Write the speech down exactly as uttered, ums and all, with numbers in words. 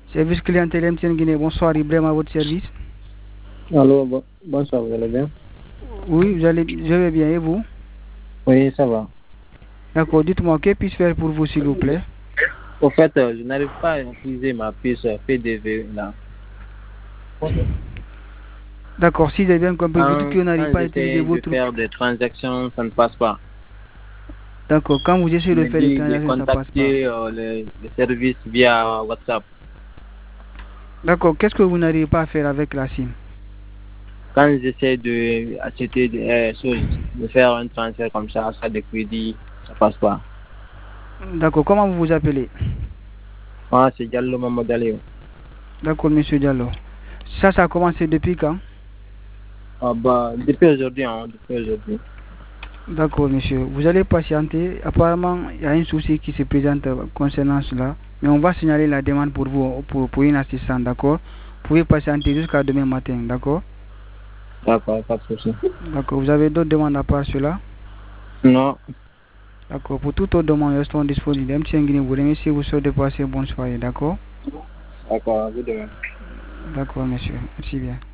Service clientèle M T N Guinée, bonsoir, Ibrahim à votre service. Allô, bon, bonsoir, vous allez bien? Oui, vous allez, je vais bien, et vous? Oui, ça va. D'accord, dites-moi, que puis-je faire pour vous, s'il vous plaît? Au fait, euh, je n'arrive pas à utiliser ma puce euh, P D V là. D'accord, si j'ai bien compris, vous dites Quand, que vous n'arrivez quand pas à utiliser j'essaie de votre... faire des transactions, ça ne passe pas. D'accord, quand vous essayez On de me faire des dit de transactions, ça passe pas. contacter euh, le, le service via WhatsApp. D'accord, qu'est-ce que vous n'arrivez pas à faire avec la SIM? Quand j'essaie de acheter des euh, choses, de faire un transfert comme ça, ça de crédit, ça passe pas. D'accord, comment vous vous appelez? Ah, c'est Diallo Mamadaleo. D'accord, monsieur Diallo. Ça, ça a commencé depuis quand? Ah bah, depuis aujourd'hui, hein, depuis aujourd'hui. D'accord, monsieur. Vous allez patienter. Apparemment, il y a un souci qui se présente euh, concernant cela. Mais on va signaler la demande pour vous, pour, pour une assistante, d'accord? Vous pouvez patienter jusqu'à demain matin, d'accord? D'accord, pas de souci. D'accord. Vous avez d'autres demandes à part cela? Non, D'accord. Pour toute autre demande, restons disponibles. M T N Guinée vous remercie. Vous souhaitez passer une bonne soirée, d'accord? d'accord, à vous de même. D'accord, monsieur. Merci bien.